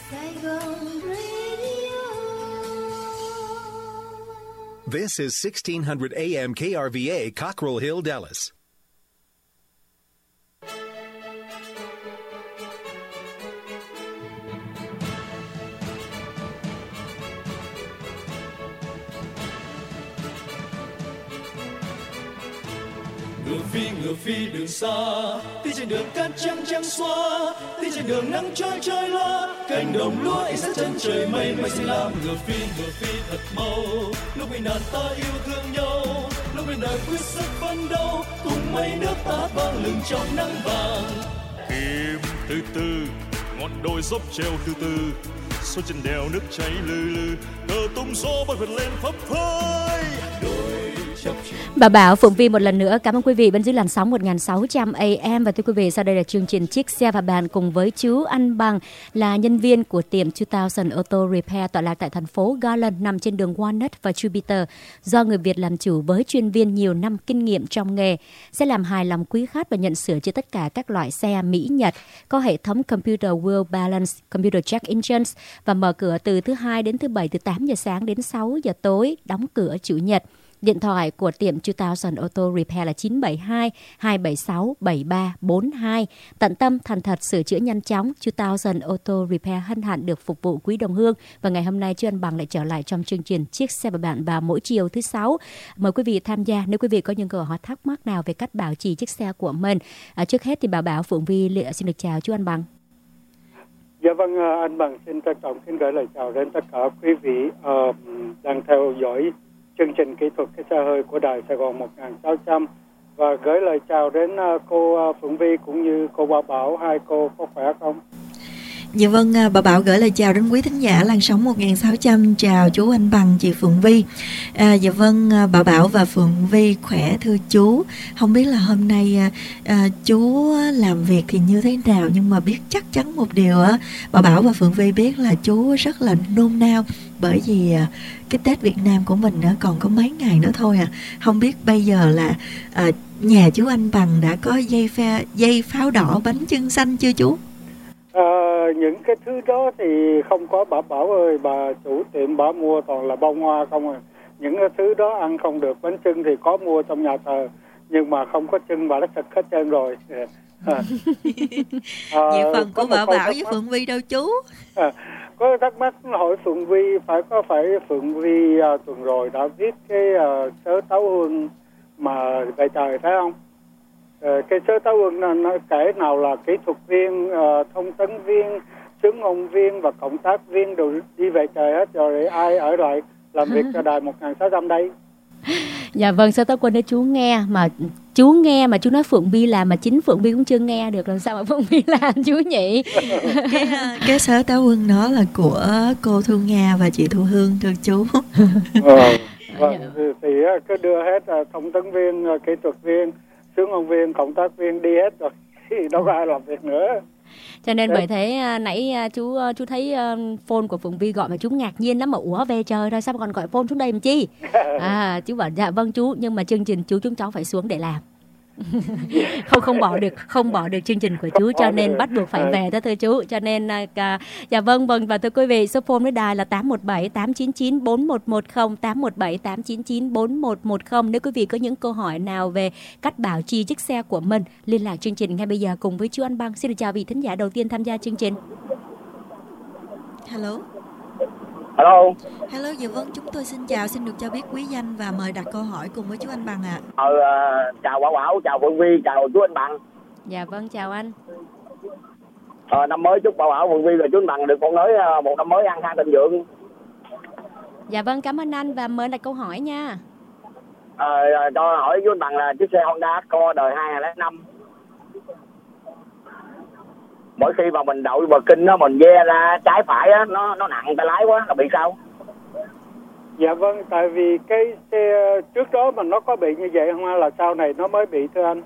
This is 1600 AM KRVA, Cockrell Hill, Dallas. Ngựa phi đường xa, đi trên đường cát trắng trắng xóa, đi trên đường nắng trói trói loa, cánh đồng lúa ánh sáng chân trời mây mây xanh lam. Ngựa phi thật mau, lúc bị nạn ta yêu thương nhau, lúc bên đời quyết sức phấn đấu, cùng mây nước ta vang lừng trong nắng vàng. Tìm từ từ, ngọn đồi dốc treo từ từ, xuống chân đèo nước chảy lừ lừ, cờ tung gió bay vượt lên phấp phới. Bà Bảo, Phụng Vi một lần nữa cảm ơn quý vị bên dưới làn sóng 1600 AM. Và thưa quý vị, sau đây là chương trình Chiếc Xe và Bàn cùng với chú Anh Bằng, là nhân viên của tiệm 2000 Auto Repair tọa lạc tại thành phố Garland, nằm trên đường Walnut và Jupiter, do người Việt làm chủ với chuyên viên nhiều năm kinh nghiệm trong nghề, sẽ làm hài lòng quý khách và nhận sửa chữa tất cả các loại xe Mỹ Nhật, có hệ thống Computer Wheel Balance, Computer Check Engines, và mở cửa từ thứ Hai đến thứ Bảy từ 8 giờ sáng đến 6 giờ tối, đóng cửa Chủ nhật. Điện thoại của tiệm 2000 Auto Repair là 972 276 7342. Tận tâm, thành thật, sửa chữa nhanh chóng. 2000 Auto Repair hân hạnh được phục vụ quý đồng hương. Và ngày hôm nay, chú Anh Bằng lại trở lại trong chương trình Chiếc Xe và Bạn vào mỗi chiều thứ Sáu. Mời quý vị tham gia nếu quý vị có những câu hỏi thắc mắc nào về cách bảo trì chiếc xe của mình. Trước hết thì Bảo Phụng Vi xin được chào chú Anh Bằng. Dạ vâng, anh Bằng xin trân trọng xin gửi lời chào đến tất cả quý vị đang theo dõi chương trình kỹ thuật cái xe hơi của đài Sài Gòn 1600, và gửi lời chào đến cô Phượng Vi cũng như cô Bảo. Hai cô có khỏe không? Dạ vâng, bà Bảo gửi lời chào đến quý thính giả làn sóng 1600. Chào chú Anh Bằng, chị Phượng Vi. Dạ vâng, bà Bảo và Phượng Vi khỏe thưa chú. Không biết là hôm nay chú làm việc thì như thế nào, nhưng mà biết chắc chắn một điều á, bà Bảo và Phượng Vi biết là chú rất là nôn nao, bởi vì cái Tết Việt Nam của mình còn có mấy ngày nữa thôi à. Không biết bây giờ là nhà chú Anh Bằng đã có dây pháo đỏ, bánh chưng xanh chưa chú? Những cái thứ đó thì không có, bà Bảo ơi. Bà chủ tiệm bà mua toàn là bông hoa không à. Những cái thứ đó ăn không được. Bánh chưng thì có mua trong nhà thờ, nhưng mà không có chưng, bà đã thực hết trơn rồi. Vậy phần của bà Bảo với Phượng Vi đâu chú? Có thắc mắc hỏi Phượng Vi, phải Phượng Vi tuần rồi đã viết cái sớ tấu hương mà về trời phải không? Cái sớ tấu hương nó kể nào là kỹ thuật viên, thông tấn viên, xướng ngôn viên và cộng tác viên đều đi về trời hết rồi, ai ở lại làm việc cho đài 1600 đây? Dạ vâng, sơ tấu quân để chú nghe mà chú nói Phượng Vi làm mà chính Phượng Vi cũng chưa nghe được, làm sao mà Phượng Vi làm chú nhỉ? Cái sớ tấu quân đó là của cô Thu Nga và chị Thu Hương thưa chú. Vâng, thì cứ đưa hết thông tấn viên, kỹ thuật viên, xướng ngôn viên, cộng tác viên đi hết rồi, thì đâu có ai làm việc nữa. Cho nên bởi thế nãy chú thấy phone của Phượng Vi gọi mà chú ngạc nhiên lắm, mà ủa về trời rồi sao mà còn gọi phone xuống đây làm chi? Chú bảo dạ vâng chú, nhưng mà chương trình chúng cháu phải xuống để làm. không bỏ được chương trình của chú, cho nên bắt buộc phải về đó thưa chú. Cho nên dạ vâng, và thưa quý vị, số phone với đài là 817 899 4110, 817 899 4110. Nếu quý vị có những câu hỏi nào về cách bảo trì chiếc xe của mình, liên lạc chương trình ngay bây giờ cùng với chú Anh Bằng. Xin được chào vị thính giả đầu tiên tham gia chương trình. Hello. Dạ vâng, chúng tôi xin chào, xin được cho biết quý danh và mời đặt câu hỏi cùng với chú Anh Bằng ạ. Chào Bảo, chào Phượng Vi, chào chú Anh Bằng. Dạ vâng, chào anh. Năm mới chúc Bảo, Phượng Vi và chú Anh Bằng được con nói một năm mới an khang thịnh vượng. Dạ vâng, cảm ơn anh và mời đặt câu hỏi nha. Cho hỏi chú Anh Bằng là chiếc xe Honda Accord đời 2005. Mỗi khi mà mình đậu bờ kinh đó, mình ve ra trái phải á, nó nặng tay lái quá, nó bị sao? Dạ vâng, tại vì cái xe trước đó mà nó có bị như vậy không, hay là sau này nó mới bị thưa anh?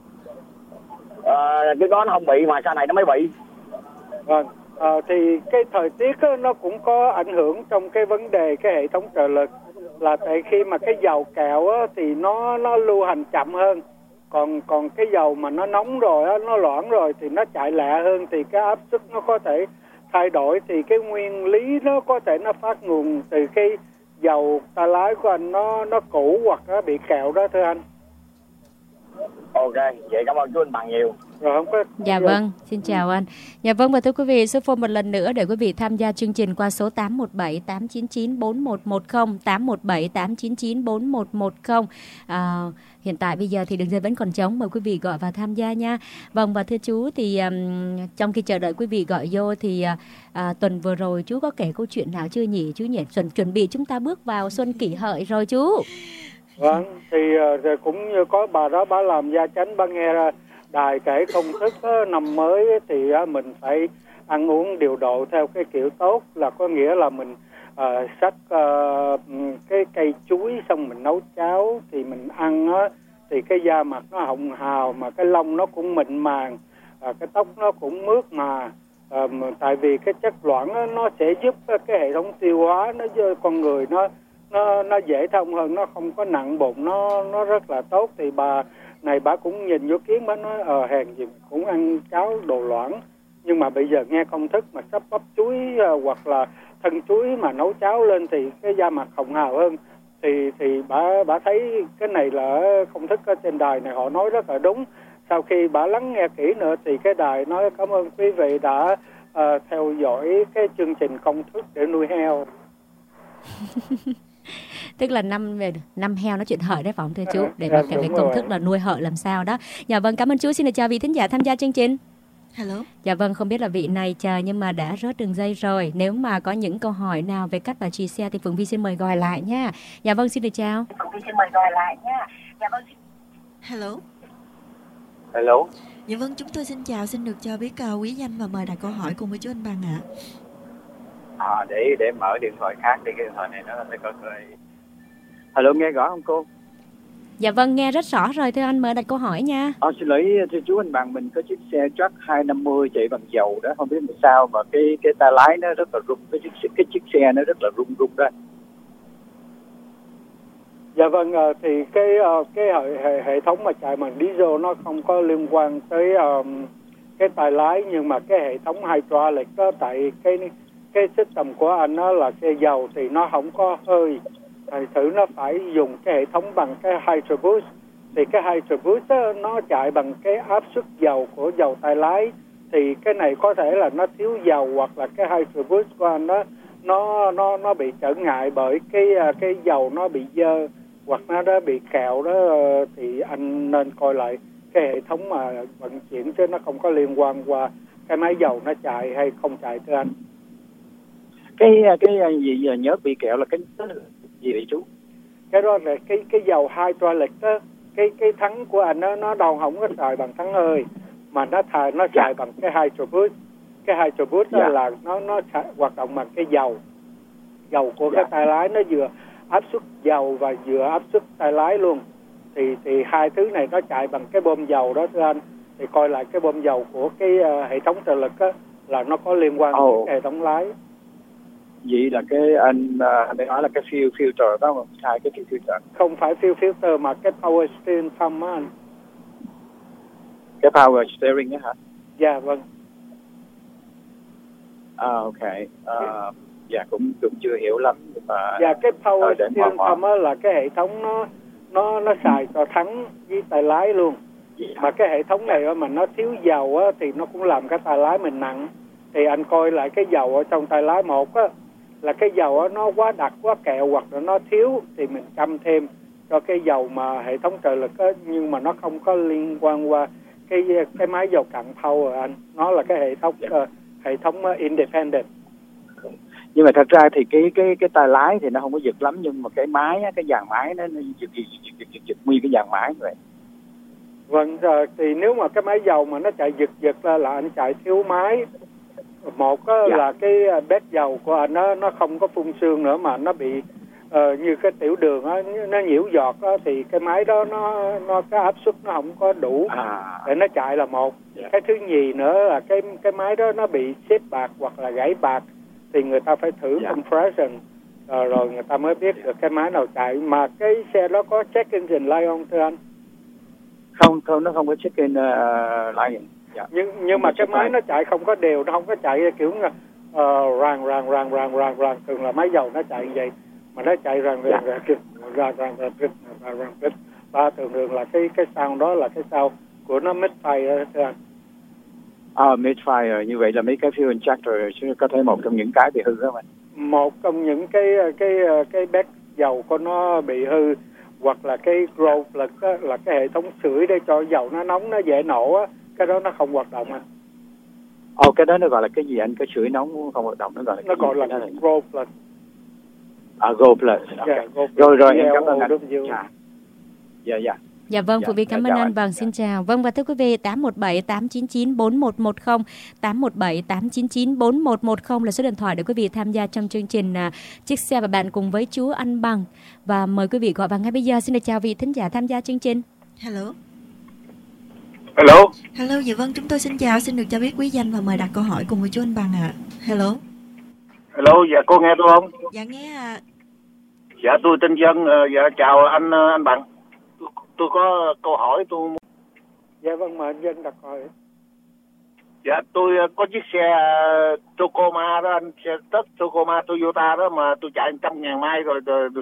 Trước đó nó không bị mà sau này nó mới bị. Vâng, thì cái thời tiết á, nó cũng có ảnh hưởng trong cái vấn đề cái hệ thống trợ lực, là tại khi mà cái dầu cạo á, thì nó lưu hành chậm hơn. Còn cái dầu mà nó nóng rồi á, nó loãng rồi thì nó chạy lẹ hơn, thì cái áp suất nó có thể thay đổi thì cái nguyên lý nó có thể nó phát nguồn từ cái dầu tay lái của anh nó cũ hoặc nó bị kẹo đó thưa anh. Ok, vậy cảm ơn chú anh Bằng nhiều. Rồi không có. Dạ vâng, xin chào anh. Dạ vâng, và thưa quý vị, số phone một lần nữa để quý vị tham gia chương trình qua số 817 899 4110, 817 899 4110. Hiện tại bây giờ thì đường dây vẫn còn trống, mời quý vị gọi vào tham gia nha. Vâng, và thưa chú thì trong khi chờ đợi quý vị gọi vô thì tuần vừa rồi chú có kể câu chuyện nào chưa nhỉ? Chú nhỉ, chuẩn bị chúng ta bước vào Xuân Kỷ Hợi rồi chú. Vâng, thì cũng như có bà đó, bà làm gia chánh, bà nghe đài kể công thức năm mới thì mình phải ăn uống điều độ theo cái kiểu tốt, là có nghĩa là mình xắt cái cây chuối xong mình nấu cháo thì mình ăn thì cái da mặt nó hồng hào mà cái lông nó cũng mịn màng, cái tóc nó cũng mướt mà. Tại vì cái chất loãng nó sẽ giúp cái hệ thống tiêu hóa nó con người nó dễ thông hơn, nó không có nặng bụng, nó rất là tốt. Thì bà này bà cũng nhìn vô kiến, bà nói hèn gì cũng ăn cháo đồ loãng, nhưng mà bây giờ nghe công thức mà sắp bắp chuối hoặc là thân chuối mà nấu cháo lên thì cái da mặt hồng hào hơn. Thì bà thấy cái này là công thức ở trên đài này họ nói rất là đúng. Sau khi bà lắng nghe kỹ nữa thì cái đài nói cảm ơn quý vị đã theo dõi cái chương trình công thức để nuôi heo. Tức là năm heo nói chuyện hợi đấy phải không thưa chú? Để mà cái công thức là nuôi hợi làm sao đó. Dạ vâng, cảm ơn chú. Xin được chào vị thính giả tham gia chương trình. Hello. Dạ vâng, không biết là vị này chờ nhưng mà đã rớt đường dây rồi. Nếu mà có những câu hỏi nào về cách bà Trì xe thì Phượng Vi xin mời gọi lại nha. Dạ vâng, xin được chào. Phượng Vi xin mời gọi lại nha. Dạ vâng. Hello. Hello. Dạ vâng, chúng tôi xin chào, xin được cho biết quý danh và mời đặt câu hỏi cùng với chú anh Bằng ạ. Để mở điện thoại khác đi, cái điện thoại này nó phải coi. Hello, nghe rõ không cô? Dạ vâng, nghe rất rõ rồi thưa anh, mời đặt câu hỏi nha. Xin lỗi thưa chú anh Bằng, mình có chiếc xe truck 250 chạy bằng dầu đó, không biết làm sao mà cái tay lái nó rất là rung, cái chiếc xe nó rất là rung đó. Dạ vâng, thì cái hệ thống mà chạy bằng diesel nó không có liên quan tới cái tay lái, nhưng mà cái hệ thống hydraulic đó, tại cái system của anh đó là cái dầu thì nó không có hơi. Thì thử nó phải dùng cái hệ thống bằng cái hydro boost. Thì cái hydro boost đó, nó chạy bằng cái áp suất dầu của dầu tay lái. Thì cái này có thể là nó thiếu dầu, hoặc là cái hydro boost của anh đó nó bị trở ngại bởi cái dầu nó bị dơ, hoặc nó đã bị kẹo đó. Thì anh nên coi lại cái hệ thống mà vận chuyển, chứ nó không có liên quan qua cái máy dầu nó chạy hay không chạy thưa anh. Cái gì giờ nhớ bị kẹo là cái gì vậy chú? Cái đó là cái dầu hydraulic đó, cái thắng của anh nó đâu không có xài bằng thắng hơi, mà nó xài bằng cái hydro boost. Cái hydro boost đó là nó hoạt động bằng cái dầu của cái tay lái, nó vừa áp suất dầu và vừa áp suất tay lái luôn. Thì hai thứ này nó chạy bằng cái bơm dầu đó thưa anh. Thì coi lại cái bơm dầu của cái hệ thống trợ lực á, là nó có liên quan đến hệ thống lái. Vậy là cái anh nói là cái fuel filter đó, mà sai cái filter. Không phải fuel filter mà cái power steering pump á anh. Cái power steering á hả? Dạ vâng. Ok. Dạ cũng chưa hiểu lắm, nhưng mà dạ cái power steering pump á là cái hệ thống nó xài cho thắng với tay lái luôn. Mà cái hệ thống này mà nó thiếu dầu á thì nó cũng làm cái tay lái mình nặng. Thì anh coi lại cái dầu ở trong tay lái một á, là cái dầu á nó quá đặc quá kẹo, hoặc là nó thiếu thì mình chăm thêm cho cái dầu mà hệ thống trợ lực á, nhưng mà nó không có liên quan qua cái máy dầu cặn power anh. Nó là cái hệ thống independent. Nhưng mà thật ra thì cái tay lái thì nó không có giật lắm, nhưng mà cái máy á, cái dàn máy nó giật nguyên cái dàn máy vậy. Vâng, rồi thì nếu mà cái máy dầu mà nó chạy giật là anh chạy thiếu máy. Một là cái bét dầu của anh nó không có phun sương nữa, mà nó bị như cái tiểu đường á, nó nhiễu giọt á, thì cái máy đó nó cái áp suất nó không có đủ để nó chạy là một. Cái thứ nhì nữa là cái máy đó nó bị xếp bạc hoặc là gãy bạc, thì người ta phải thử compression rồi người ta mới biết được cái máy nào chạy. Mà cái xe đó có check engine light không thưa anh? Không, nó không có check in light. Nhưng mà cái máy nó chạy không có đều, nó không có chạy kiểu ràng, thường là máy dầu nó chạy như vậy, mà nó chạy ràng và thường là cái sound đó là cái sound của nó misfire thưa anh. Misfire, như vậy là mấy cái fuel injector chứ có thể một trong những cái bị hư không anh? Một trong những cái bét dầu của nó bị hư, hoặc là cái glow plug á, là cái hệ thống sưởi để cho dầu nó nóng, nó dễ nổ á, cái đó nó không hoạt động anh. Cái đó nó gọi là cái gì anh? Cái sưởi nóng không hoạt động nó gọi là nó gọi là glow plug. Go Plus. Okay. Rồi em cảm ơn anh. Dạ vâng, Phụng Vi cảm ơn anh. Vâng, xin chào. Vâng, và thưa quý vị, 817-899-4110, 817-899-4110 là số điện thoại để quý vị tham gia trong chương trình Chiếc Xe và Bạn cùng với chú Anh Bằng. Và mời quý vị gọi vào ngay bây giờ. Xin được chào vị thính giả tham gia chương trình. Hello, dạ vâng, chúng tôi xin chào, xin được cho biết quý danh và mời đặt câu hỏi cùng với chú Anh Bằng ạ. Hello, dạ cô nghe tôi không? Dạ nghe ạ. Dạ tôi tên Dân, dạ chào anh Bằng. Tôi có câu hỏi tôi. Dạ vâng, mời anh Dân đặt hỏi. Dạ tôi có chiếc xe Tacoma đó anh, xe Tacoma Toyota đó mà tôi chạy 100.000 mai rồi,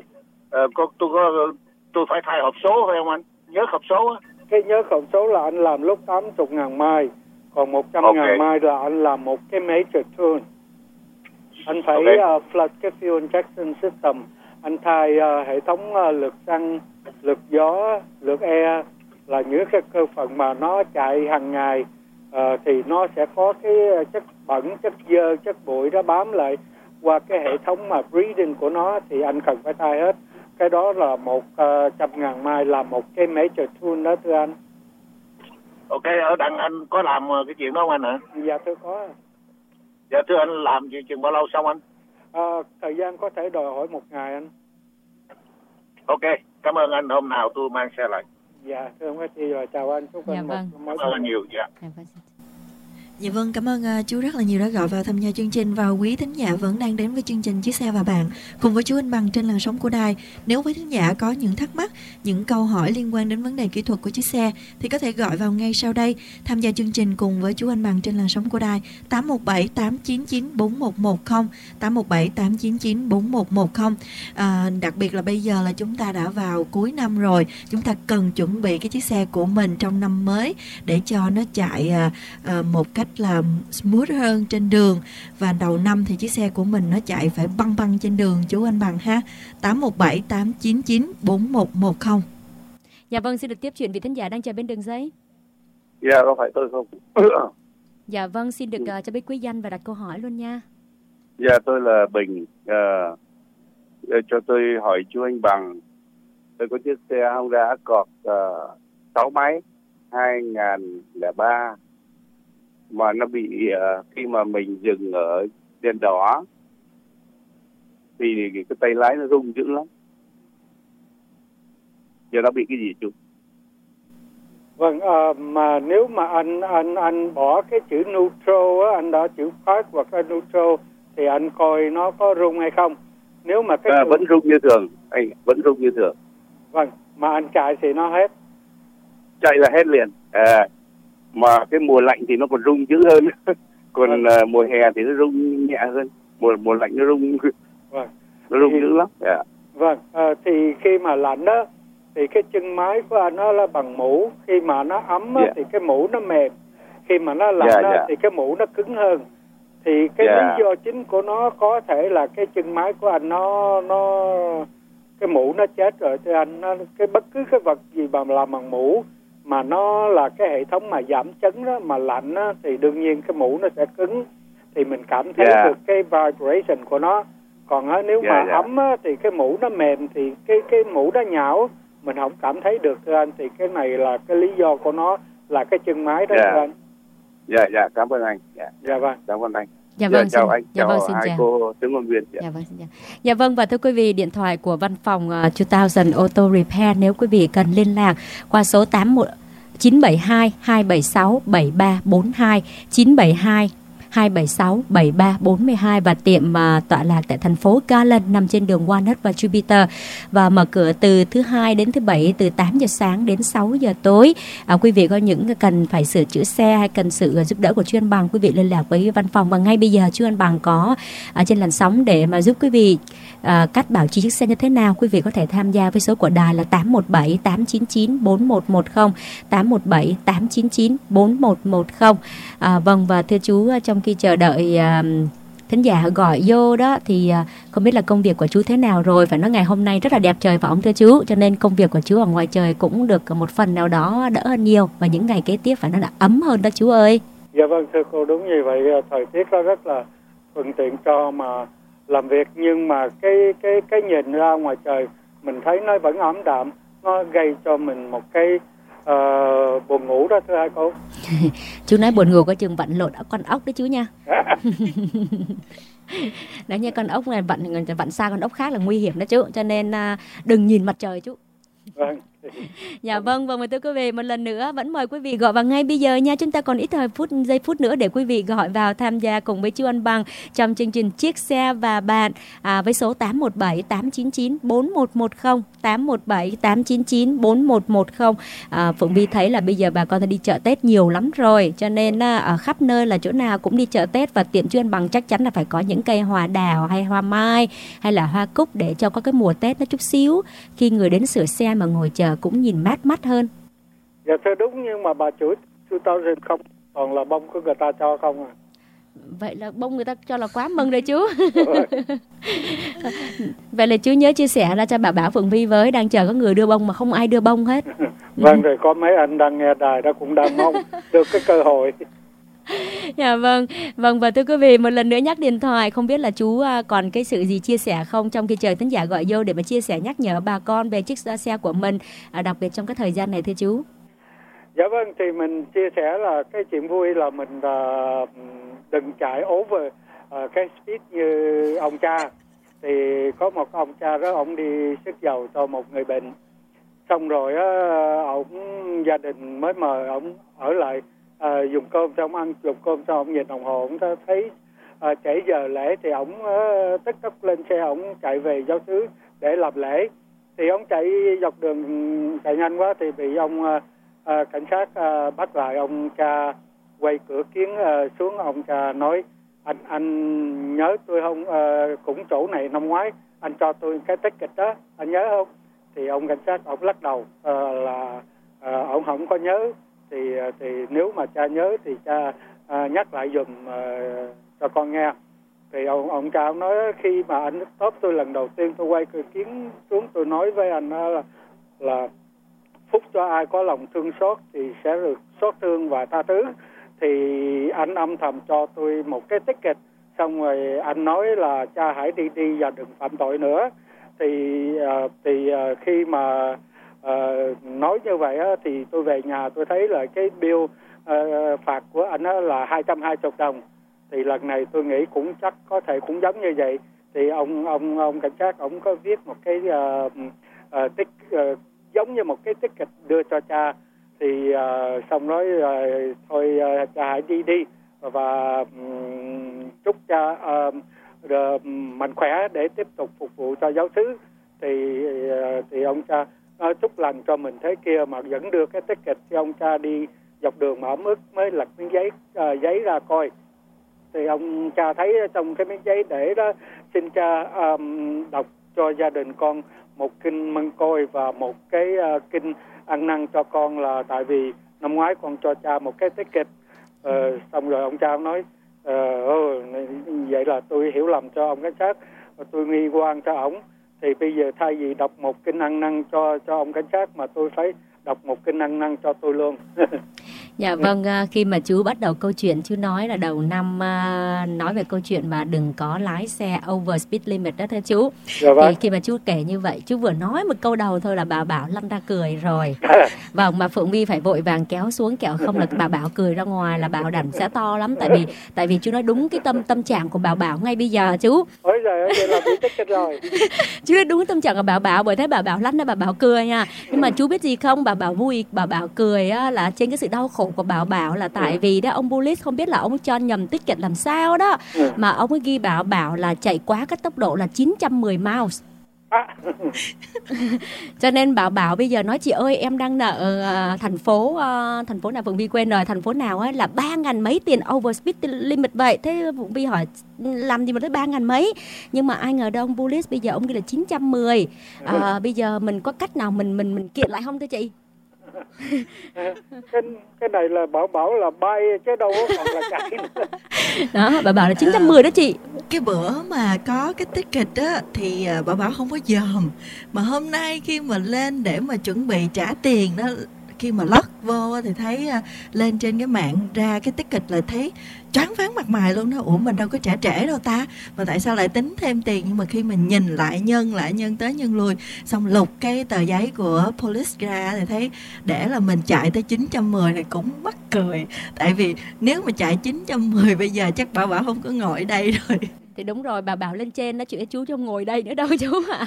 tôi phải thay hộp số phải không anh? Nhớ hộp số á. Cái nhớ hộp số là anh làm lúc 80.000 mai, còn 100.000 mai là anh làm một cái major tune. Anh phải flood cái fuel injection system, anh thay hệ thống lược xăng, lược gió, lược air, là những cái cơ phận mà nó chạy hàng ngày, thì nó sẽ có cái chất bẩn, chất dơ, chất bụi đó bám lại qua cái hệ thống mà breathing của nó, thì anh cần phải thay hết. Cái đó là 100.000 mai là một cái major tune đó thưa anh. Ok, ở đằng anh có làm cái chuyện đó không anh hả? Dạ thưa có. Dạ thưa anh, làm chừng bao lâu xong anh? Thời gian có thể đòi hỏi 1 ngày anh. Ok, cảm ơn anh, hôm nào tôi mang xe lại. Dạ thưa ông Chi, rồi chào anh. Chúc anh vâng. Cảm ơn anh nhiều. Dạ vâng, cảm ơn chú rất là nhiều đã gọi vào tham gia chương trình. Và quý thính giả vẫn đang đến với chương trình Chiếc Xe và Bạn cùng với chú Anh Bằng trên làn sóng của đài. Nếu quý thính giả có những thắc mắc, những câu hỏi liên quan đến vấn đề kỹ thuật của chiếc xe thì có thể gọi vào ngay sau đây tham gia chương trình cùng với chú Anh Bằng trên làn sóng của đài 817-899-4110, 817-899-4110. Đặc biệt là bây giờ là chúng ta đã vào cuối năm rồi, chúng ta cần chuẩn bị cái chiếc xe của mình trong năm mới để cho nó chạy một cách là smooth hơn trên đường, và đầu năm thì chiếc xe của mình nó chạy phải băng trên đường chú Anh Bằng ha. 817-899-4110. Dạ vâng, xin được tiếp chuyện vị thính giả đang chờ bên đường dây. Dạ, có phải tôi không? Dạ vâng, xin được cho biết quý danh và đặt câu hỏi luôn nha. Dạ, tôi là Bình. Cho tôi hỏi chú Anh Bằng, tôi có chiếc xe Honda Accord 6 máy 2003 mà nó bị khi mà mình dừng ở đèn đỏ thì cái tay lái nó rung dữ lắm. Giờ nó bị cái gì chú? Vâng, mà nếu mà anh bỏ cái chữ neutral á, anh đã chữ park hoặc là neutral thì anh coi nó có rung hay không. Nếu mà cái vẫn rung như thường, anh vẫn rung như thường. Vâng, mà anh chạy thì nó hết. Chạy là hết liền. Mà cái mùa lạnh thì nó còn rung dữ hơn. Còn mùa hè thì nó rung nhẹ hơn. Mùa lạnh nó rung nó rung dữ lắm. Vâng, thì khi mà lạnh đó thì cái chân máy của anh nó là bằng mũ, khi mà nó ấm thì cái mũ nó mềm, khi mà nó lạnh thì cái mũ nó cứng hơn. Thì cái lý do chính của nó có thể là cái chân máy của anh nó cái mũ nó chết rồi thưa anh. Cái bất cứ cái vật gì mà làm bằng mũ mà nó là cái hệ thống mà giảm chấn đó, mà lạnh đó, thì đương nhiên cái mũ nó sẽ cứng, thì mình cảm thấy được cái vibration của nó. Còn nếu mà ấm á, thì cái mũ nó mềm thì cái mũ nó nhão, mình không cảm thấy được thưa anh. Thì cái này là cái lý do của nó là cái chân máy đó thưa anh. Dạ, cảm ơn anh. Dạ vâng. Cảm ơn anh. Dạ vâng, chào anh, dạ vâng, chào hai cô tướng ngôn viên. Dạ vâng, xin chào. Dạ vâng, và thưa quý vị, điện thoại của văn phòng 2000 Auto Repair nếu quý vị cần liên lạc qua số 972 276 7342, 972 276 7342 và tiệm tọa lạc tại thành phố Garland nằm trên đường Walnut và Jupiter và mở cửa từ thứ Hai đến thứ Bảy từ 8 giờ sáng đến 6 giờ tối. Quý vị có những cần phải sửa chữa xe hay cần sự giúp đỡ của Chú Anh Bằng, quý vị liên lạc với văn phòng và ngay bây giờ Chú Anh Bằng có trên làn sóng để mà giúp quý vị cách bảo trì chiếc xe như thế nào. Quý vị có thể tham gia với số của đài là 817 899 4110 817 899 4110. Vâng, và thưa chú, trong khi chờ đợi thính giả gọi vô đó thì không biết là công việc của chú thế nào rồi. Phải nói ngày hôm nay rất là đẹp trời phải không thưa chú, cho nên công việc của chú ở ngoài trời cũng được một phần nào đó đỡ hơn nhiều và những ngày kế tiếp phải nói là ấm hơn đó chú ơi. Dạ vâng thưa cô, đúng như vậy. Thời tiết nó rất là thuận tiện cho mà làm việc, nhưng mà cái nhìn ra ngoài trời mình thấy nó vẫn ấm đạm, nó gây cho mình một cái buồn ngủ đó thưa hai cô. Chú nói buồn ngủ có chừng vặn lộn con ốc đấy chú nha. Đấy nha, con ốc này vặn xa con ốc khác là nguy hiểm đó chú, cho nên đừng nhìn mặt trời chú. Vâng. Dạ vâng, mời thưa quý vị một lần nữa vẫn mời quý vị gọi vào ngay bây giờ nha. Chúng ta còn ít giây phút nữa để quý vị gọi vào tham gia cùng với chú Anh Bằng trong chương trình Chiếc Xe và Bạn với số 817 899 4110 817 899 4110. Phụng Vi thấy là bây giờ bà con đi chợ Tết nhiều lắm rồi, cho nên ở khắp nơi là chỗ nào cũng đi chợ Tết và tiệm chú Anh Bằng chắc chắn là phải có những cây hoa đào hay hoa mai hay là hoa cúc để cho có cái mùa Tết nó chút xíu khi người đến sửa xe mà ngồi chờ cũng nhìn mát mắt hơn. Dạ thưa đúng, nhưng mà bà chủ 2000 không, còn là bông của người ta cho không à. Vậy là bông người ta cho là quá mừng rồi chú. Vậy là chú nhớ chia sẻ ra cho bà Bảo Phượng Vi với, đang chờ có người đưa bông mà không ai đưa bông hết. Vâng, rồi có mấy anh đang nghe đài đó cũng đang mong được cái cơ hội. Dạ vâng, và thưa quý vị một lần nữa nhắc điện thoại, không biết là chú còn cái sự gì chia sẻ không trong khi chờ thính giả gọi vô để mà chia sẻ nhắc nhở bà con về chiếc xe của mình, đặc biệt trong cái thời gian này thưa chú. Dạ vâng, thì mình chia sẻ là cái chuyện vui là mình đừng chạy over cái speed như ông cha. Thì có một ông cha đó, ông đi xức dầu cho một người bệnh, xong rồi ông gia đình mới mời ông ở lại dùng cơm cho ông ăn, dùng cơm cho ông nhìn đồng hồ, ông thấy trễ giờ lễ thì ông tức tốc lên xe, ông chạy về giáo xứ để làm lễ. Thì ông chạy dọc đường chạy nhanh quá thì bị ông cảnh sát bắt lại. Ông cha quay cửa kiến xuống, ông cha nói anh nhớ tôi không, cũng chỗ này năm ngoái anh cho tôi cái ticket đó, anh nhớ không? Thì ông cảnh sát ông lắc đầu là ông không có nhớ. Thì nếu mà cha nhớ thì cha nhắc lại giùm cho con nghe. Thì ông cha ông nói khi mà anh stop tôi lần đầu tiên, tôi quay cửa kiến xuống, tôi nói với anh là phúc cho ai có lòng thương xót thì sẽ được xót thương và tha thứ. Thì anh âm thầm cho tôi một cái ticket, xong rồi anh nói là cha hãy đi và đừng phạm tội nữa. Thì khi mà nói như vậy thì tôi về nhà tôi thấy là cái bill phạt của anh là 220 đồng. Thì lần này tôi nghĩ cũng chắc có thể cũng giống như vậy. Thì ông cảnh sát ông có viết một cái giống như một cái ticket đưa cho cha. Thì xong nói thôi cha hãy đi và chúc cha mạnh khỏe để tiếp tục phục vụ cho giáo xứ. Thì ông cha chúc lành cho mình thế kia mà vẫn đưa cái ticket cho ông cha đi dọc đường mà ấm ức, mới lật miếng giấy ra coi. Thì ông cha thấy trong cái miếng giấy để đó xin cha đọc cho gia đình con một kinh Mân Côi và một cái kinh ăn năn cho con, là tại vì năm ngoái con cho cha một cái ticket. Xong rồi ông cha nói vậy là tôi hiểu lầm cho ông cảnh sát, tôi nghi oan cho ổng. Thì bây giờ thay vì đọc một kinh ăn năn cho ông cảnh sát mà tôi phải đọc một kinh ăn năn cho tôi luôn. Dạ vâng, khi mà chú bắt đầu câu chuyện, chú nói là đầu năm nói về câu chuyện mà đừng có lái xe over speed limit đó thưa chú. Dạ vâng. Thì khi mà chú kể như vậy, chú vừa nói một câu đầu thôi là bà Bảo lăn ra cười rồi. Vâng, mà Phượng Vi phải vội vàng kéo xuống, kẹo không là bà Bảo cười ra ngoài là Bảo đảm sẽ to lắm. Tại vì chú nói đúng cái tâm trạng của bà Bảo ngay bây giờ chú. Ôi rồi, vậy là bị ticket rồi. Chú biết đúng tâm trạng của Bảo bởi thế Bảo lách nó Bảo cười nha. Nhưng mà chú biết gì không, Bảo vui, Bảo cười á, là trên cái sự đau khổ của Bảo là tại vì đó ông police không biết là ông cho nhầm ticket làm sao đó, mà ông ấy ghi Bảo là chạy quá cái tốc độ là 910 miles. Cho nên Bảo bây giờ nói chị ơi em đang nợ thành phố nào Phượng Vi quên rồi, thành phố nào ấy là 3.000 mấy tiền over speed limit vậy. Thế Phượng Vi hỏi làm gì mà tới 3.000 mấy, nhưng mà ai ngờ đâu ông police bây giờ ông ghi là 910. Bây giờ mình có cách nào mình kiện lại không thưa chị? Cái này là bảo là bay chứ đâu còn là chạy nữa. Đó, bà bảo là 910 đó chị. Cái bữa mà có cái ticket á thì bà bảo không có dòm, mà hôm nay khi mà lên để mà chuẩn bị trả tiền đó, khi mà lót vô thì thấy lên trên cái mạng ra cái ticket là thấy choáng váng mặt mày luôn đó. Ủa mình đâu có trả trễ đâu ta, mà tại sao lại tính thêm tiền? Nhưng mà khi mình nhìn lại nhân tới nhân lui, xong lục cái tờ giấy của police ra thì thấy để là mình chạy tới 910 thì cũng mắc cười. Tại vì nếu mà chạy 910 bây giờ chắc Bảo không có ngồi ở đây rồi. Thì đúng rồi, bà Bảo lên trên nói chuyện với chú chứ không ngồi đây nữa đâu chú ạ.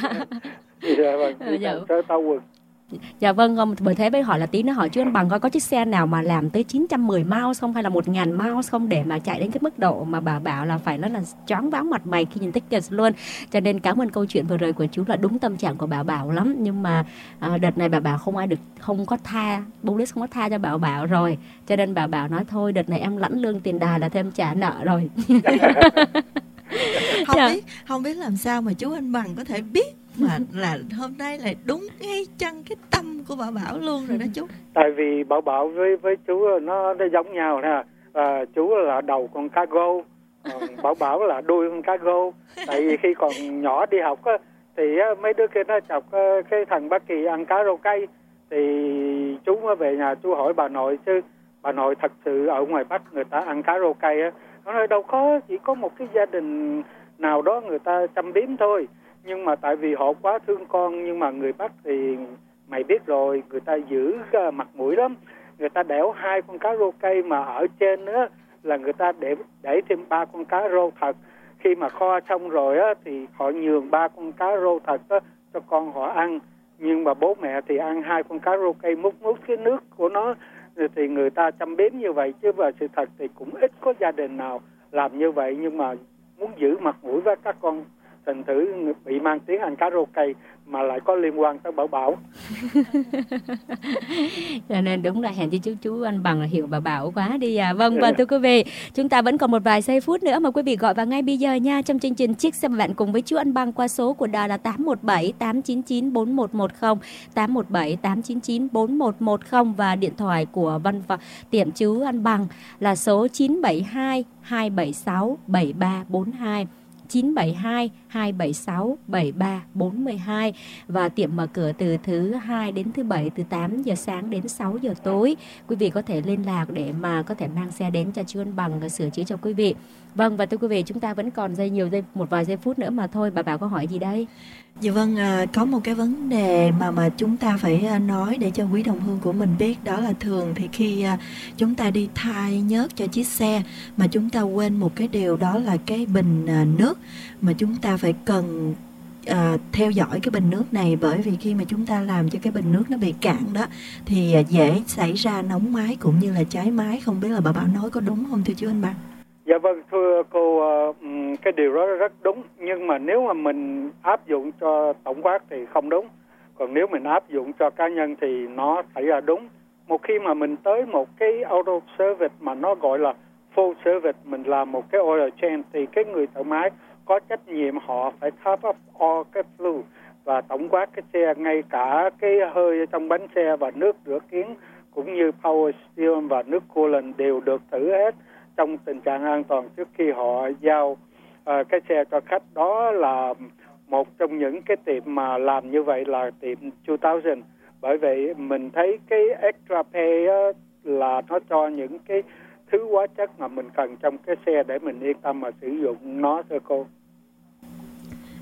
Dạ vâng, bởi thế mới hỏi là tí nữa hỏi chú Anh Bằng coi có chiếc xe nào mà làm tới 910 miles không, hay là 1.000 miles không, để mà chạy đến cái mức độ mà bà bảo là phải nói là choáng váng mặt mày khi nhìn ticket luôn. Cho nên cảm ơn câu chuyện vừa rồi của chú là đúng tâm trạng của bà Bảo lắm. Nhưng mà đợt này bà Bảo không có tha, police không có tha cho bà Bảo rồi. Cho nên bà Bảo nói thôi đợt này em lãnh lương tiền đài là thêm trả nợ rồi. Không biết làm sao mà chú Anh Bằng có thể biết mà là hôm nay là đúng ngay chân cái tâm của bà Bảo luôn rồi đó chú. Tại vì Bảo với chú nó giống nhau nè. Chú là đầu con cá gô, Bảo là đuôi con cá gô. Tại vì khi còn nhỏ đi học á, thì mấy đứa kia nó chọc cái thằng Bác Kỳ ăn cá rô cây, thì chú mới về nhà chú hỏi bà nội, chứ bà nội thật sự ở ngoài Bắc người ta ăn cá rô cây á, nó nói đâu có, chỉ có một cái gia đình nào đó người ta chăm biếm thôi. Nhưng mà tại vì họ quá thương con, nhưng mà người Bắc thì mày biết rồi, người ta giữ mặt mũi lắm. Người ta đẽo 2 con cá rô cây, mà ở trên nữa là người ta để thêm 3 con cá rô thật. Khi mà kho xong rồi á, thì họ nhường 3 con cá rô thật á, cho con họ ăn. Nhưng mà bố mẹ thì ăn 2 con cá rô cây múc cái nước của nó. Thì người ta chăm biếm như vậy, chứ và sự thật thì cũng ít có gia đình nào làm như vậy. Nhưng mà muốn giữ mặt mũi với các con thành thử bị mang tiếng ăn cá rô cây mà lại có liên quan tới Bảo. Cho nên đúng là hèn chi chú Anh Bằng là hiểu bà Bảo quá đi à. Vâng, thưa quý vị, chúng ta vẫn còn một vài giây phút nữa mà quý vị gọi vào ngay bây giờ nha, trong chương trình Chiếc Xe Bạn cùng với chú Anh Bằng qua số của đài là 817 899 4110, 817 899 4110, và điện thoại của văn phòng tiệm chú Anh Bằng là số 972 276 7342. 972 276 7342, và tiệm mở cửa từ thứ 2 đến thứ 7 từ 8 giờ sáng đến 6 giờ tối. Quý vị có thể liên lạc để mà có thể mang xe đến cho chú Anh Bằng và sửa chữa cho quý vị. Vâng, và thưa quý vị, chúng ta vẫn còn một vài giây phút nữa mà thôi. Bà Bảo có hỏi gì đây? Dạ vâng, có một cái vấn đề mà chúng ta phải nói để cho quý đồng hương của mình biết, đó là thường thì khi chúng ta đi thay nhớt cho chiếc xe mà chúng ta quên một cái điều, đó là cái bình nước, mà chúng ta phải cần theo dõi cái bình nước này, bởi vì khi mà chúng ta làm cho cái bình nước nó bị cạn đó thì dễ xảy ra nóng máy cũng như là cháy máy. Không biết là bà Bảo nói có đúng không thưa chú Anh Bằng? Dạ vâng, thưa cô, cái điều đó rất đúng. Nhưng mà nếu mà mình áp dụng cho tổng quát thì không đúng. Còn nếu mình áp dụng cho cá nhân thì nó xảy ra đúng. Một khi mà mình tới một cái auto service mà nó gọi là full service, mình làm một cái oil change, thì cái người thợ máy có trách nhiệm họ phải top up all cái fluid và tổng quát cái xe, ngay cả cái hơi trong bánh xe và nước rửa kiến cũng như power steering và nước coolant đều được thử hết trong tình trạng an toàn trước khi họ giao cái xe cho khách. Đó là một trong những cái tiệm mà làm như vậy là tiệm 2000. Bởi vậy mình thấy cái extra pay là nó cho những cái thứ hóa chất mà mình cần trong cái xe để mình yên tâm mà sử dụng nó, thưa cô.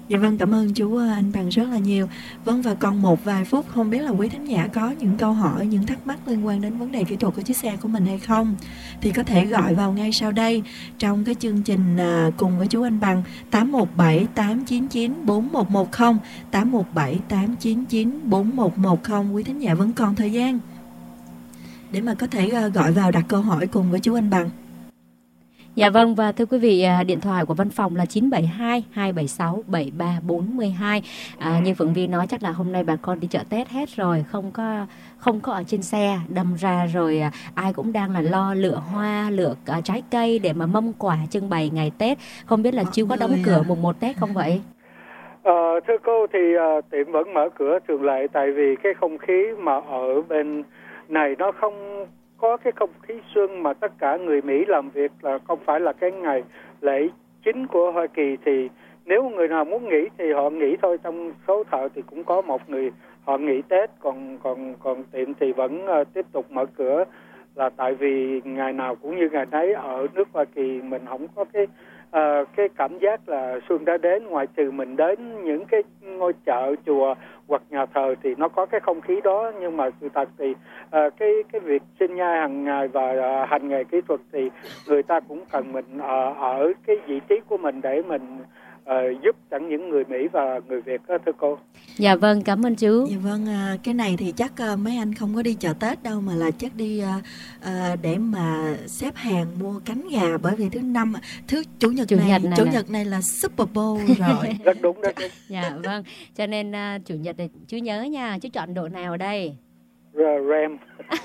Dạ vâng, cảm ơn chú anh Bằng rất là nhiều. Vâng, và còn một vài phút, không biết là quý thính giả có những câu hỏi, những thắc mắc liên quan đến vấn đề kỹ thuật của chiếc xe của mình hay không, thì có thể gọi vào ngay sau đây trong cái chương trình cùng với chú anh Bằng 817 899 4110, 817 899 4110. Quý thính giả vẫn còn thời gian để mà có thể gọi vào đặt câu hỏi cùng với chú anh Bằng. Dạ vâng, và thưa quý vị, điện thoại của văn phòng là 972 276 7342. Như Phượng Vi nói, chắc là hôm nay bà con đi chợ Tết hết rồi, không có ở trên xe, đâm ra rồi ai cũng đang là lo lựa hoa, lựa trái cây để mà mâm quà trưng bày ngày Tết. Không biết là chú có đóng cửa mùng 1 Tết không vậy? Thưa cô thì tiệm vẫn mở cửa thường lệ, tại vì cái không khí mà ở bên này nó không có cái không khí xuân, mà tất cả người Mỹ làm việc là không phải là cái ngày lễ chính của Hoa Kỳ, thì nếu người nào muốn nghỉ thì họ nghỉ thôi. Trong số thợ thì cũng có một người họ nghỉ Tết, còn tiệm thì vẫn tiếp tục mở cửa, là tại vì ngày nào cũng như ngày nấy. Ở nước Hoa Kỳ mình không có cái cảm giác là xuân đã đến, ngoại trừ mình đến những cái ngôi chợ, chùa hoặc nhà thờ thì nó có cái không khí đó. Nhưng mà sự thật thì cái việc sinh nhai hàng ngày và hành nghề kỹ thuật thì người ta cũng cần mình ở cái vị trí của mình để mình giúp chẳng những người Mỹ và người Việt đó, thưa cô. Dạ vâng, cảm ơn chú. Dạ vâng, cái này thì chắc mấy anh không có đi chợ Tết đâu, mà là chắc đi để mà xếp hàng mua cánh gà, bởi vì chủ nhật này là Super Bowl rồi. Rất đúng đó. Dạ vâng, cho nên chủ nhật này chú nhớ nha, chú chọn độ nào đây? Ram.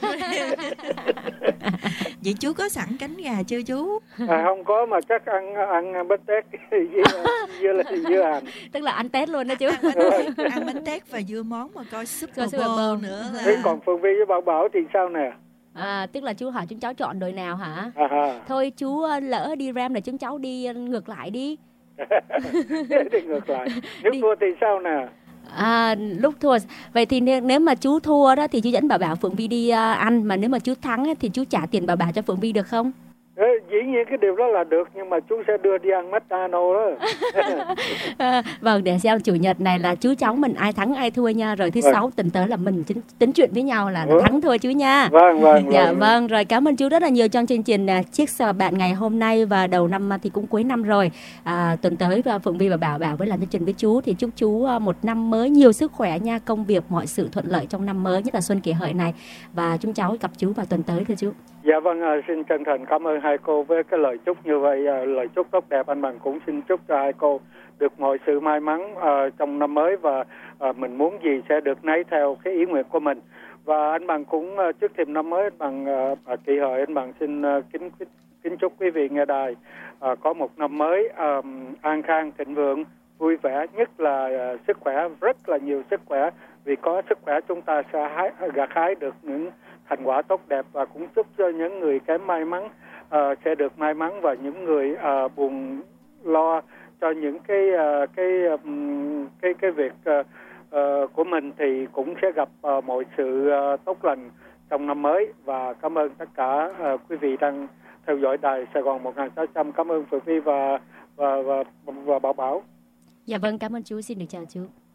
Vậy chú có sẵn cánh gà chưa chú? Không có, mà chắc ăn bánh tét dưa hành. Tức là ăn Tết luôn đó chú. Ăn bánh tét và dưa món mà coi Super Bowl nữa là... Thế còn Phương Vi với Bảo thì sao nè? Tức là chú hỏi chúng cháu chọn đội nào hả? Thôi chú lỡ đi Ram là chúng cháu đi ngược lại đi. Đi ngược lại. Nếu thua thì sao nè? Lúc thua. Vậy thì nếu mà chú thua đó thì chú dẫn Bảo Phượng Vi đi ăn, mà nếu mà chú thắng thì chú trả tiền Bảo cho Phượng Vi được không? Dĩ nhiên cái điều đó là được, nhưng mà chú sẽ đưa đi ăn McDonald's đó. Vâng, để xem chủ nhật này là chú cháu mình ai thắng ai thua nha. Rồi thứ sáu tuần tới là mình tính chuyện với nhau là thắng thua chú nha. Vâng. Dạ vâng, rồi cảm ơn chú rất là nhiều trong chương trình Chiếc Xe Bạn ngày hôm nay, và đầu năm thì cũng cuối năm rồi. Tuần tới Phượng Vi và Bảo với làm chương trình với chú, thì chúc chú một năm mới nhiều sức khỏe nha, công việc mọi sự thuận lợi trong năm mới, nhất là Xuân Kỷ Hợi này, và chúng cháu gặp chú vào tuần tới thưa chú. Dạ vâng, xin chân thành cảm ơn hai cô với cái lời chúc như vậy, lời chúc tốt đẹp. Anh Bằng cũng xin chúc cho hai cô được mọi sự may mắn trong năm mới, và mình muốn gì sẽ được nấy theo cái ý nguyện của mình. Và anh Bằng cũng trước thềm năm mới, anh Bằng Kỷ Hợi, anh Bằng xin kính chúc quý vị nghe đài có một năm mới an khang, thịnh vượng, vui vẻ, nhất là sức khỏe, rất là nhiều sức khỏe, vì có sức khỏe chúng ta sẽ gặt hái được những thành quả tốt đẹp. Và cũng chúc cho những người kém may mắn sẽ được may mắn, và những người buồn lo cho những cái việc của mình thì cũng sẽ gặp mọi sự tốt lành trong năm mới. Và cảm ơn tất cả quý vị đang theo dõi đài Sài Gòn 1600. Cảm ơn Phượng Vi và Bảo. Dạ vâng, cảm ơn chú, xin được chào chú.